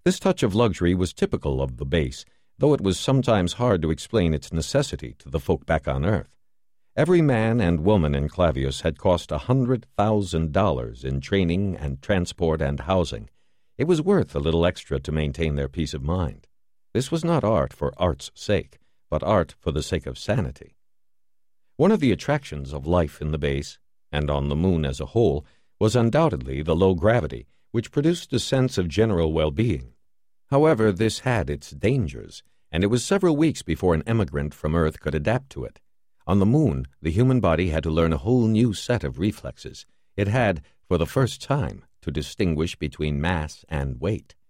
This touch of luxury was typical of the base, though it was sometimes hard to explain its necessity to the folk back on Earth. Every man and woman in Clavius had cost $100,000 in training and transport and housing. It was worth a little extra to maintain their peace of mind. This was not art for art's sake, but art for the sake of sanity. One of the attractions of life in the base, and on the moon as a whole, was undoubtedly the low gravity, which produced a sense of general well-being. However, this had its dangers, and it was several weeks before an emigrant from Earth could adapt to it. On the moon, the human body had to learn a whole new set of reflexes. It had, for the first time, to distinguish between mass and weight.